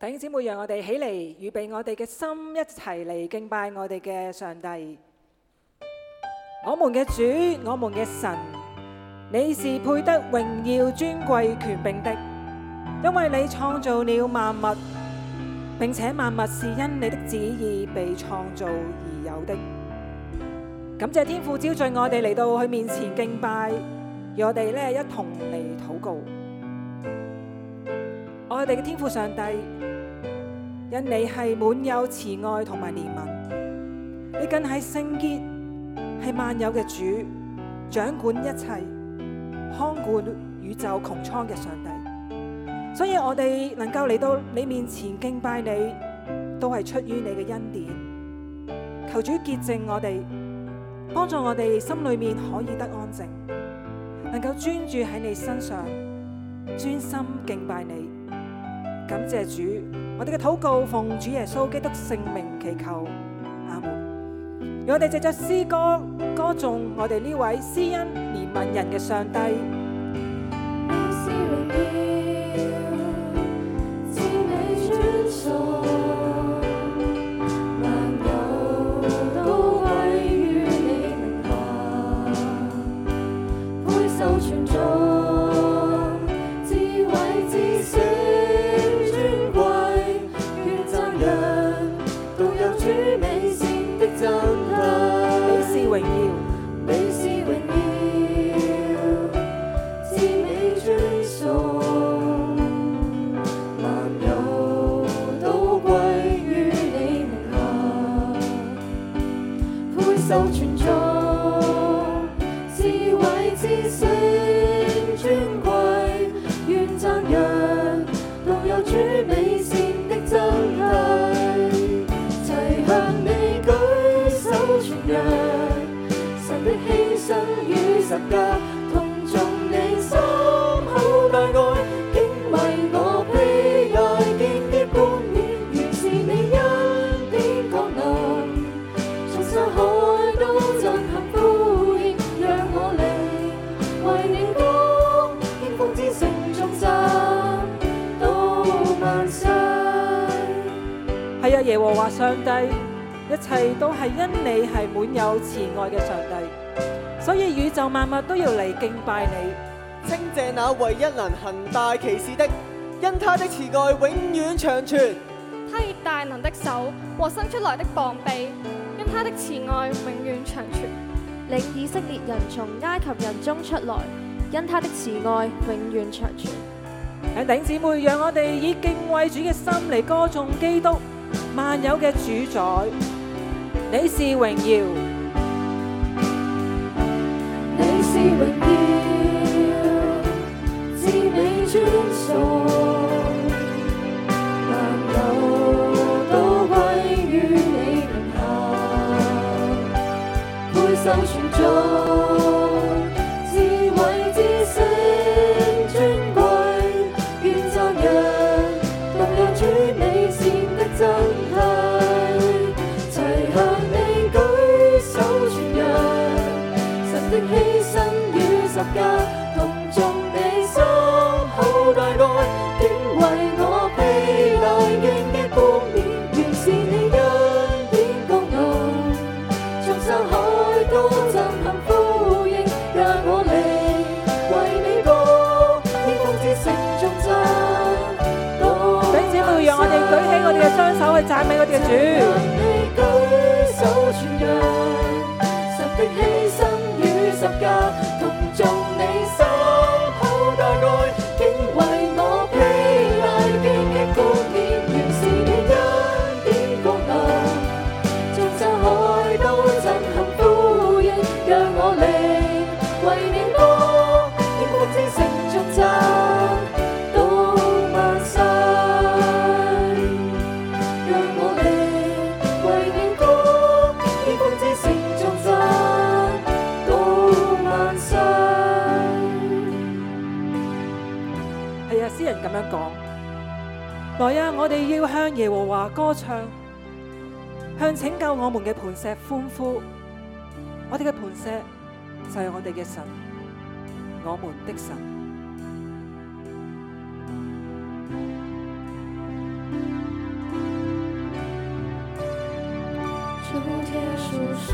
弟兄姊妹，讓我哋起嚟，預備我哋嘅心，一齊嚟敬拜我哋嘅上帝。我們嘅主，我們嘅神，你是配得榮耀、尊貴、權柄的，因為你創造了萬物，並且萬物是因你的旨意被創造而有的。感謝天父召聚我哋嚟到佢面前敬拜，讓我哋一同嚟禱告。我哋嘅天父上帝，因你係滿有慈愛同埋憐憫，你更係聖潔，係萬有嘅主，掌管一切，看顧宇宙穹蒼嘅上帝。所以我哋能夠嚟到你面前敬拜你，都係出於你嘅恩典。求主潔淨我哋，幫助我哋心裏面可以得安靜，能夠專注喺你身上，專心敬拜你。感謝主，我哋嘅禱告奉主耶穌基督聖名祈求，阿門。讓我哋藉着詩歌歌頌我哋呢位施恩憐憫人嘅上帝。係啊，耶和華上帝，一切都係因你係滿有慈愛嘅上帝，所以宇宙萬物都要嚟敬拜你。 稱謝那唯一能行大奇事的，因他的慈愛永遠長存。 他以大能的手和伸出來的膀臂，因他的慈愛永遠長存。 領以色列人從埃及人中出來，因他的慈愛永遠長存。 弟兄姊妹，讓我哋以敬畏主嘅心嚟歌頌基督，萬有嘅主宰，你是榮耀， 你是榮耀，至美尊崇，萬有都歸於你名下，配受全頌，智慧知識尊貴，願讚揚，獨有主美善的真諦，齊向你舉手傳揚，神的犧牲與十架，同頌你深厚大愛，竟為我披戴荊棘冠冕，原是你恩典降臨，眾山海都震撼呼應，讓我嚟為你歌，天空之城頌讚。 弟兄姊妹，讓我哋舉起我哋嘅雙手去讚美我哋嘅主。 你舉手傳揚，神的犧牲與十架，同頌你深厚大愛，竟為我披戴荊棘冠冕，原是你恩典降臨，眾山海都震撼呼應，讓我嚟為你歌，天國之城頌讚到萬世。讓我嚟為你歌，天空之城頌讚到萬世。 係啊，詩人咁樣講。來啊，我哋要向耶和華歌唱，向拯救我們嘅磐石歡呼。我哋嘅磐石就係我哋嘅神，我們的神。 天述说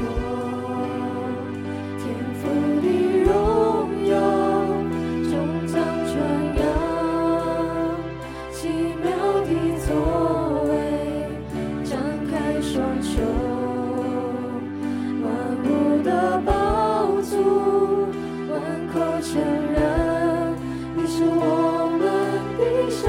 天父的荣耀，终将传扬，奇妙的作为，张开双手，万物的宝足，万口承认你是我们的神。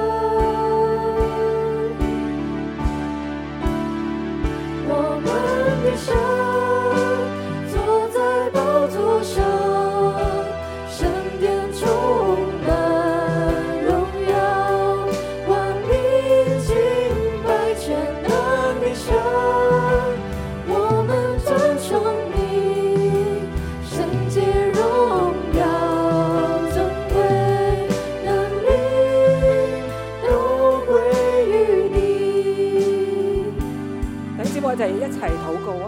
我们的神坐在宝座上，神殿充满荣耀，万民敬拜全能的神。我们尊崇你，圣洁荣耀尊贵能力都归于你。 弟兄姊妹，我哋一齊禱告啊！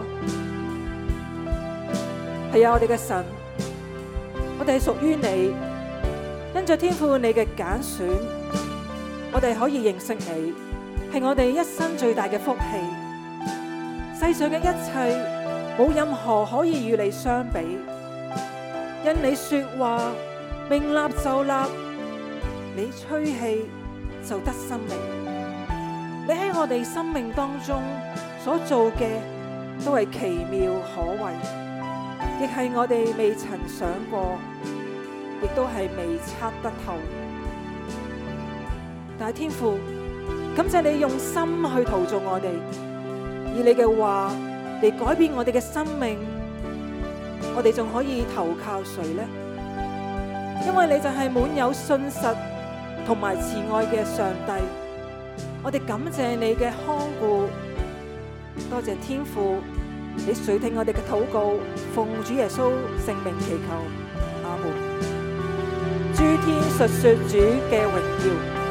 係啊，我哋嘅神，我哋係屬於你，因着天父你嘅揀選，我哋可以認識你，係我哋一生最大嘅福氣。世上嘅一切冇任何可以與你相比，因你說話命立就立，你吹氣就得生命。你喺我哋生命當中所做嘅都係奇妙可畏，亦係我哋未曾想過，亦都係未測得透。但係天父，感謝你用心去陶造我哋，以你嘅話嚟改變我哋嘅生命，我哋仲可以投靠誰呢？因為你就係滿有信實同埋慈愛嘅上帝。我哋感謝你嘅看顧，多謝天父，你垂聽我哋嘅禱告，奉主耶穌聖名祈求，阿門。諸天述說主嘅榮耀。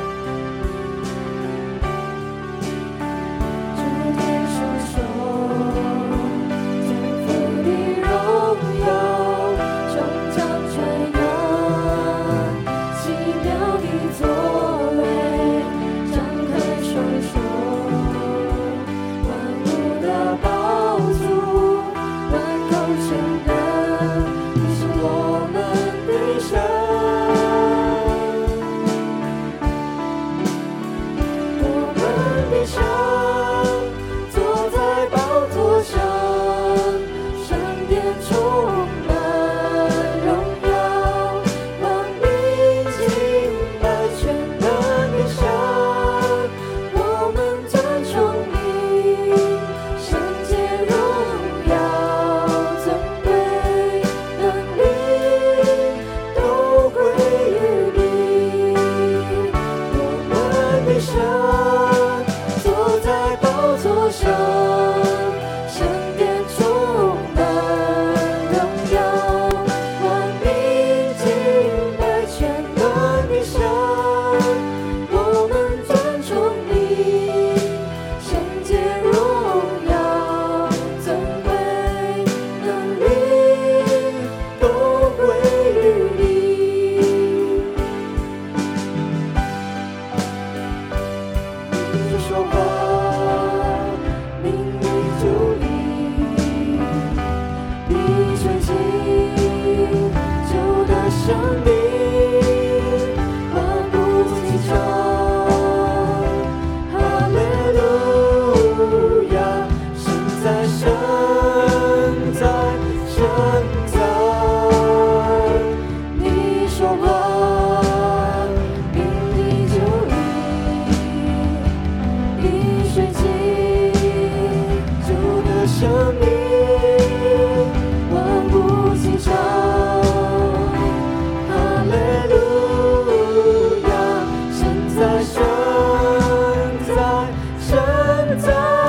諸天述說天父的榮耀，終將傳揚，奇妙的作為，張開雙手，萬物的寶足，萬口承認你是我們的神。我們的神坐在寶座上，神殿充滿榮耀，萬民敬拜全能的神。我們尊崇你，聖潔榮耀尊貴能力都歸於你。我們的神坐在寶座上，神殿充滿榮耀，萬民敬拜全能的神。我們尊崇你，聖潔榮耀尊貴能力都歸於你。你說話，命裏就立；你吹氣，就得生命。萬物齊唱，哈利路亞！神在，神在，神在。你說話，命裏就立；你吹氣，就得生命。萬物齊唱，哈利路亞！神在，神在，神在。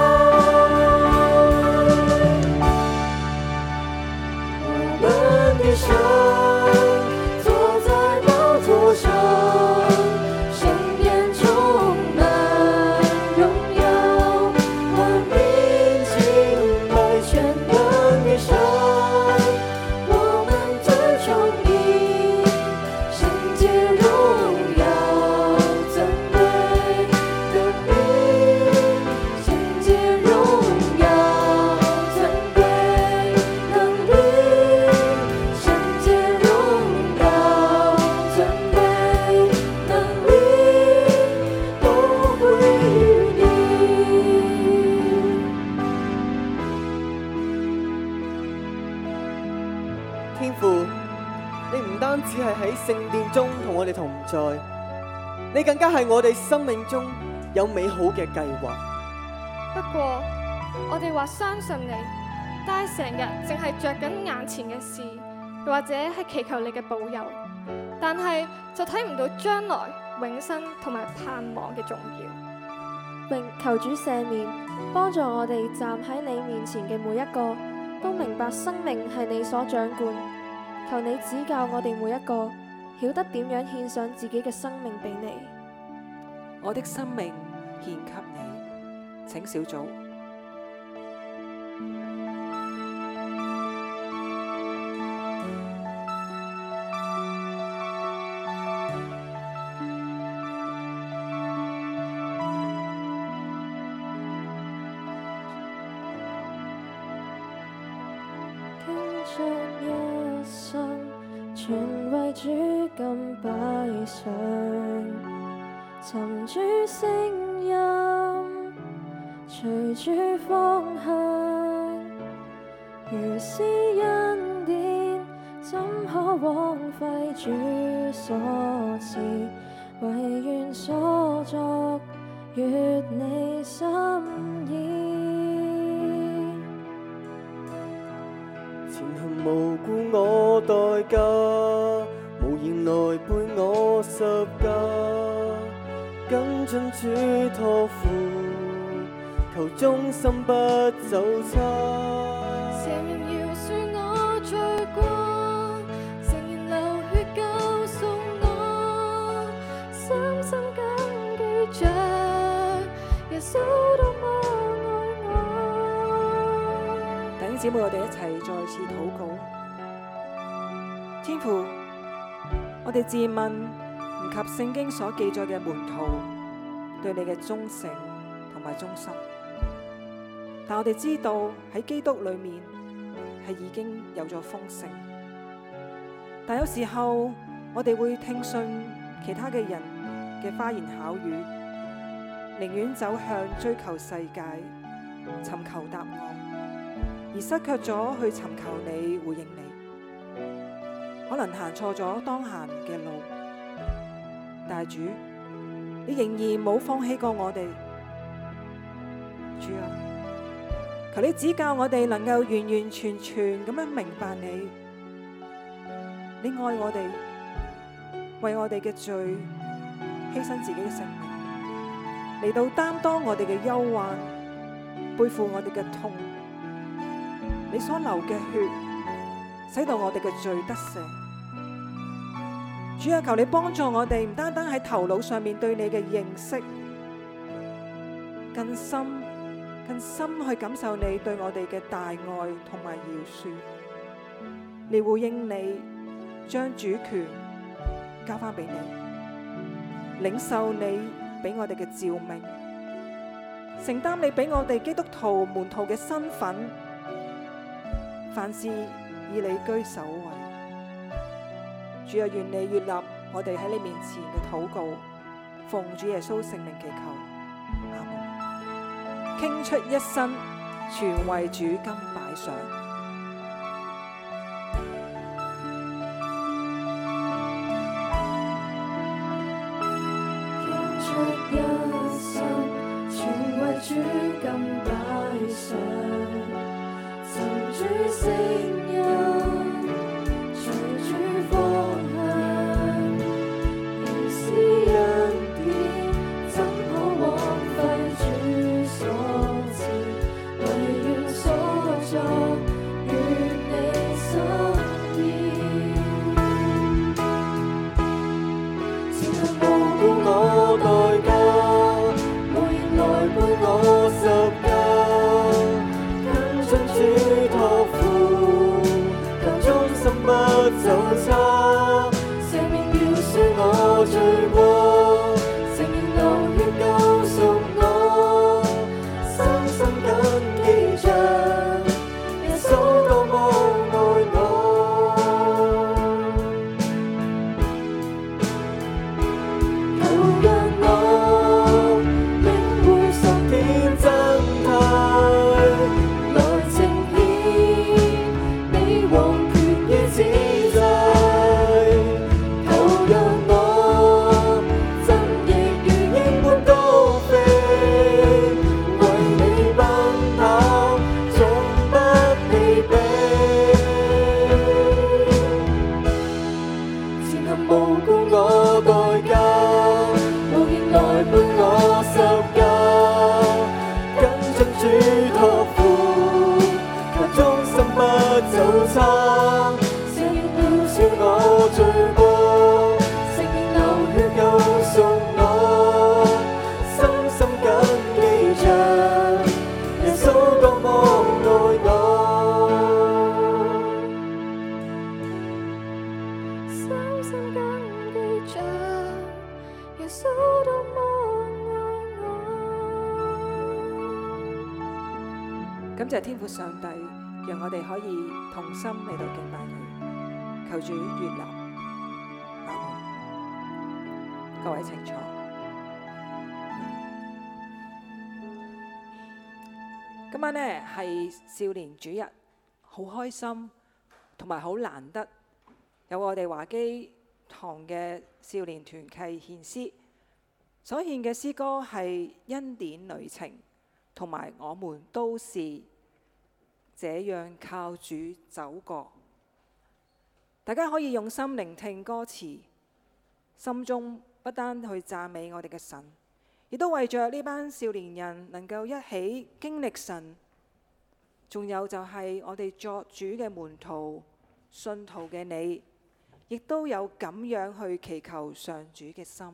我們的神坐在寶座上，神殿充滿榮耀，萬民敬拜全天父，你唔單止係喺聖殿中同我哋同在，你更加係我哋生命中有美好嘅計劃。 不過，我哋話相信你，但係成日淨係着緊眼前嘅事，又或者係祈求你嘅保佑，但係就睇唔到將來永生同埋盼望嘅重要。 並求主赦免，幫助我哋站喺你面前嘅每一個，都明白生命係你所掌管。求你指教我哋每一個，曉得點樣獻上自己嘅生命俾你。 我的生命獻給你，請小組。 傾出一生，全為主今擺上，尋主聲音，隨主方向。如是恩典，怎可枉費主所賜？唯願所作，悅你心意。 前行無顧我代價，無言來背我十架，跟進主託付，求忠心不走差。 赦免饒恕我罪過，誠然流血救贖我，深深謹記着耶穌多麼愛我。 弟兄姊妹，我哋一齊再次禱告。天父，我哋自問唔及聖經所記載嘅門徒對你嘅忠誠同埋忠心，但我哋知道喺基督裏面係已經有咗豐盛。但有時候我哋會聽信其他嘅人嘅花言巧語，寧願走向追求世界，尋求答案，而失卻咗去尋求你，回應你。可能行錯咗當行嘅路，但係主，你仍然冇放棄過我哋。主啊，求你指教我哋能夠完完全全咁樣明白你。你愛我哋，為我哋嘅罪犧牲自己嘅性命，嚟到擔當我哋嘅憂患，背負我哋嘅痛。你所流嘅血，使到我哋嘅罪得赦。主啊，求你幫助我哋，唔單單喺頭腦上面對你嘅認識，更深去感受你對我哋嘅大愛同埋饒恕，嚟回應你，將主權交翻俾你，領受你俾我哋嘅召命，承擔你俾我哋基督徒門徒嘅身份。凡事以你居首位。主啊，願你悅納我哋喺你面前嘅禱告，奉主耶穌聖名祈求，阿門。傾出一生，全為主今擺上。 傾出一生，全為主今擺上。尋主聲音，隨主方向。如是恩典，怎可枉費主所賜？唯願所作，悅你心意。前行無顧我代價，無言來背我十架。主託付，求忠心不走差，赦免饒恕我罪過，誠然流血救贖我，深深謹記着耶穌多麼愛我。求讓我領會屬天真態，來呈現你王權與旨就差，承認了恕我罪過，承認流血救贖我，深深緊記着耶穌多麼愛我， 深深緊記着耶穌多麼愛我。 感謝天父上帝，讓我哋可以同心嚟到敬拜佢，求主悅納。阿門。各位請坐。今晚呢係少年主日，好開心同埋好難得，有我哋華基堂嘅少年團契獻詩，所獻嘅詩歌係恩典旅程，同埋我們都是這樣靠主走過。大家可以用心聆聽歌詞，心中不單去讚美我哋嘅神，亦都為着呢班少年人能夠一起經歷神，仲有就係我哋作主嘅門徒、信徒嘅你，亦都有咁樣去祈求上主嘅心。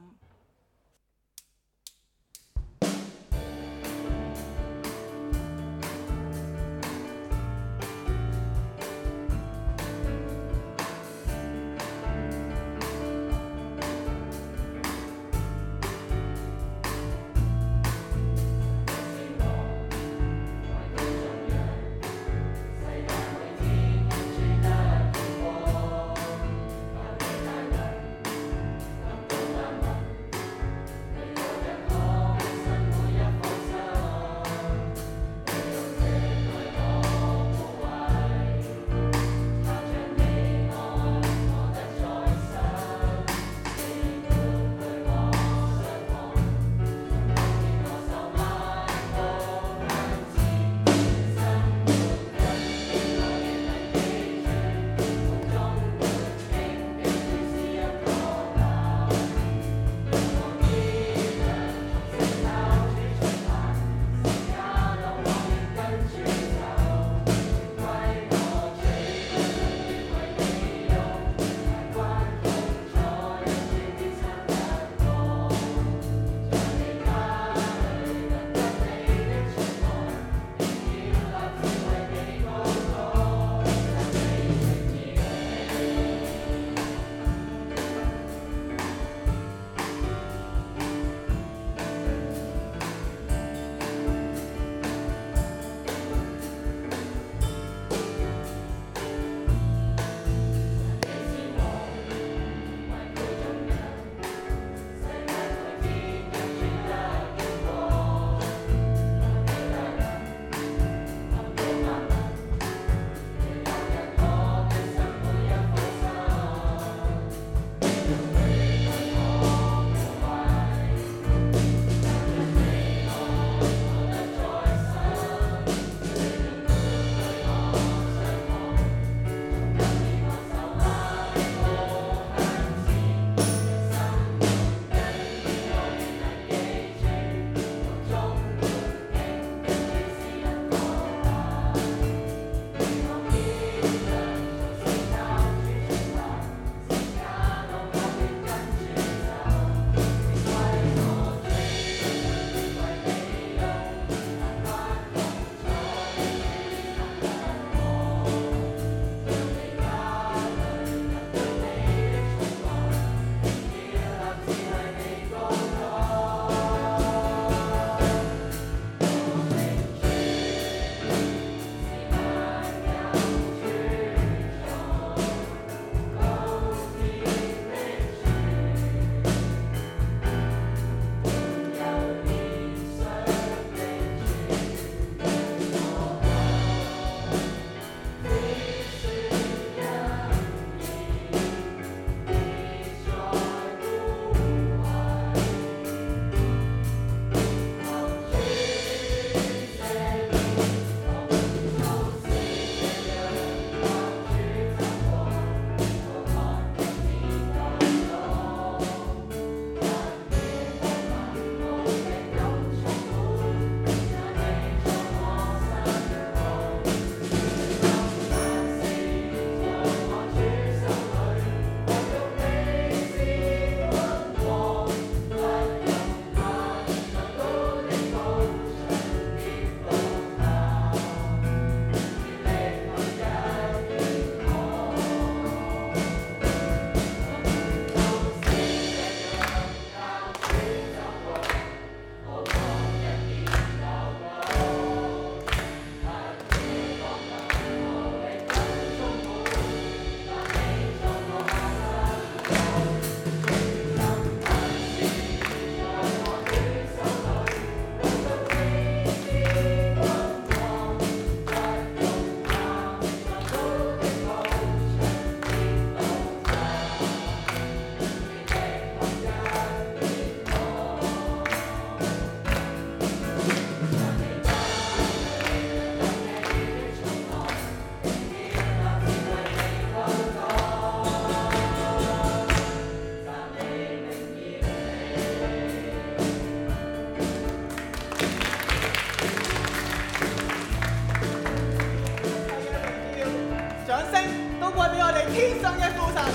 掌聲都歸俾我哋天上嘅父神。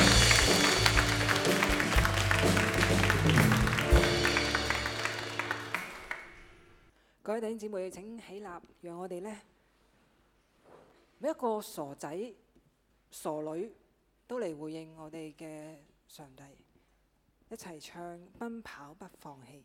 各位弟兄姊妹，請起立，讓我哋呢每一個傻仔、傻女都嚟回應我哋嘅上帝，一齊唱《奔跑不放棄》。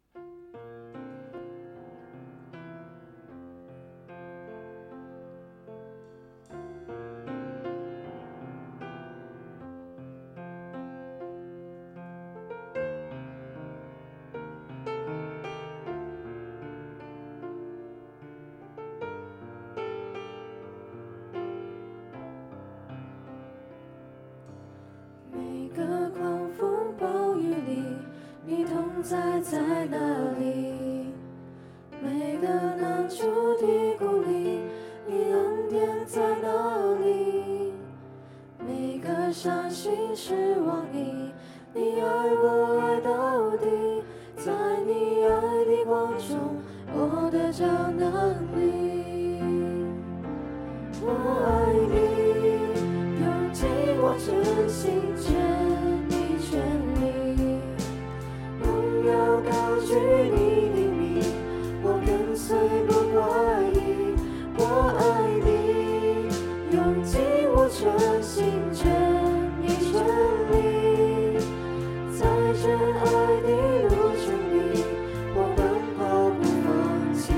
每个狂风暴雨里，你同在在哪里？每个难处的鼓励，你恩典在哪里？每个伤心失望里，你爱我爱到底，在你爱的光中，我得着能力。我爱你，用尽我真心全意全力，荣耀高举你的名，我跟随不怀疑。我爱你，用尽我真心全意全力，在这爱的路程里，我奔跑不放弃。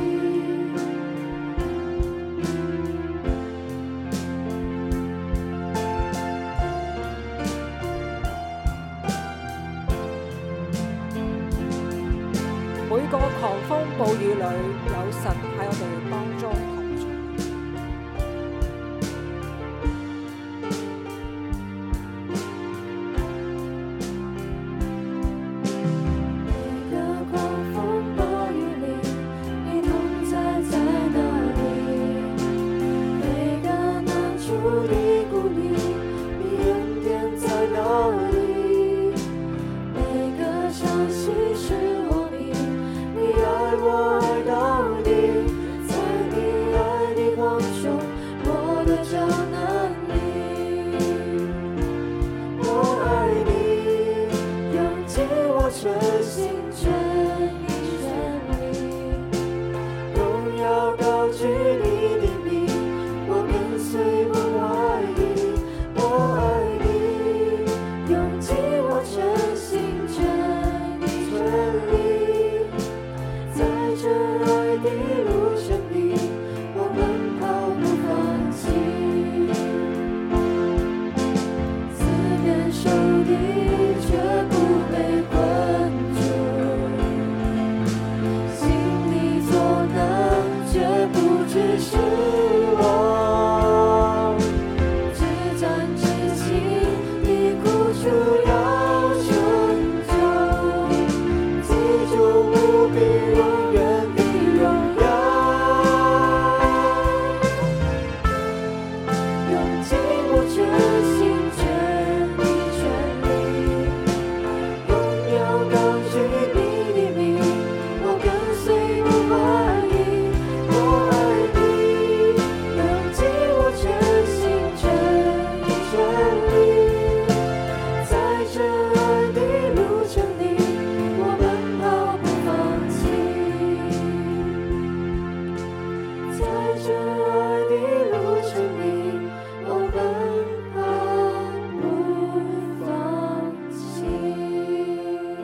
每個狂風暴雨裏，有神喺我哋當中同在。 每个狂风暴雨里，你同在在哪里？每个难处的鼓励，你恩典在哪里？每个伤心失望里，你爱我爱到底，在你爱的光中，我得着能力。我爱你，用尽我真心全意全力，荣耀高举你的名，我跟随不怀疑。我爱你，用尽我真心全意全力，在这爱的路程里，我奔跑不放弃。四面受敌却不被困住，心里作难却不致失望，只战至情的苦楚要成就，记住不必永远的荣耀，用尽我真心全意全力，荣耀高举你的名，我跟随不怀疑。我爱你，用尽我真心全意全力，在这爱的路程里，我奔跑不放弃。在这爱的路程里，我奔跑不放弃。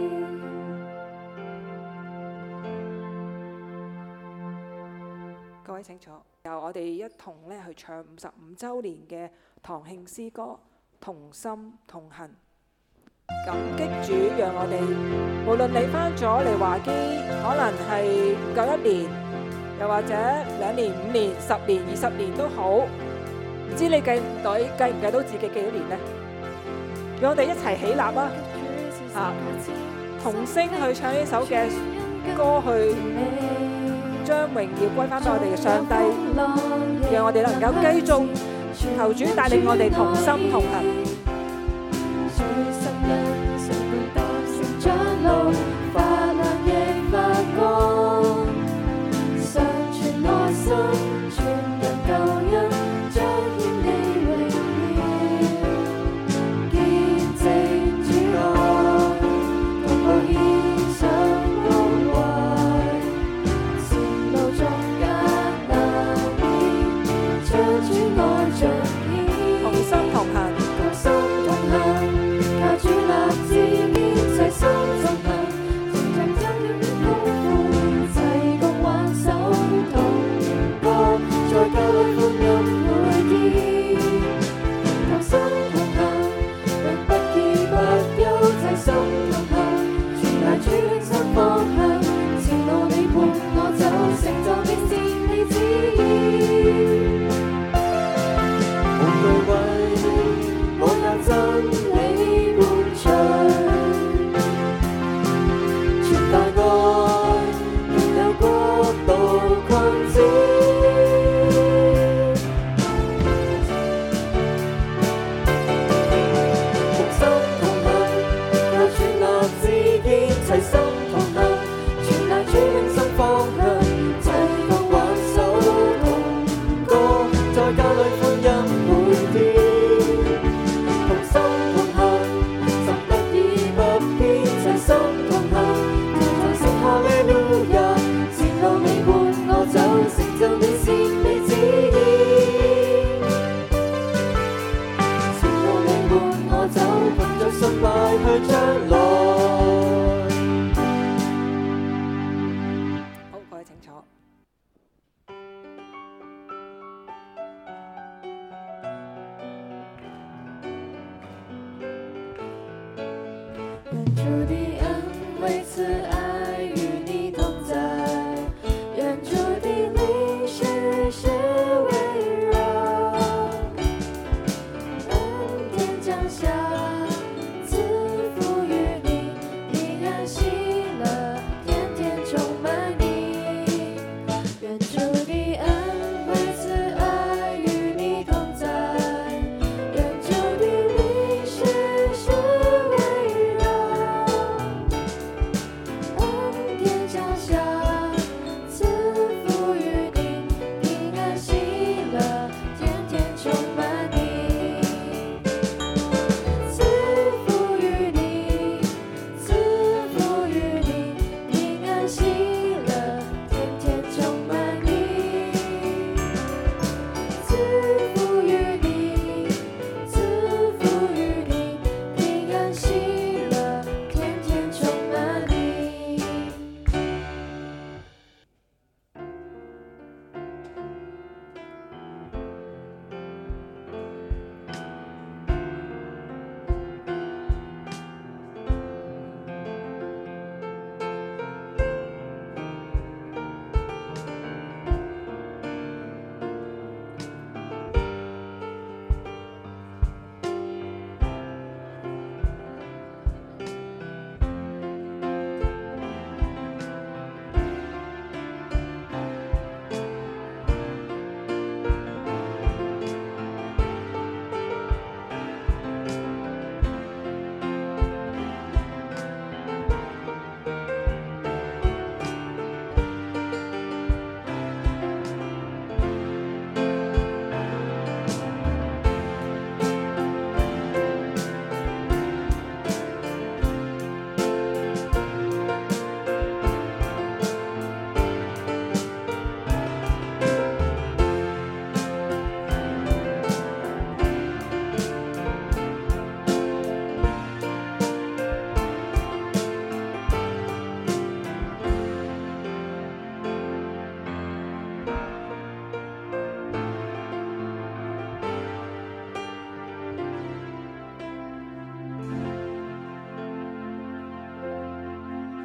各位請坐，由我哋一同咧去唱55週年嘅堂慶詩歌《同心同行》。感激主，讓我哋無論你翻咗嚟華基，可能係夠1年，又或者2年、5年、10年、20年都好，唔知你計唔計到自己幾多年呢？讓我哋一齊起立啊！同聲去唱呢首嘅歌，去將榮耀歸翻俾我哋嘅上帝，讓我哋能夠繼續求主帶領我哋同心同行。 發亮亦發光，常存內心，全人救恩，彰顯你裏歡欣每天，同心同行，心不已不變，齊心同行，同在聲哈利路亞，前路你伴我走，成就你善美旨意。前路你伴我走，憑着信邁去將來。 好，各位請坐。 愿注定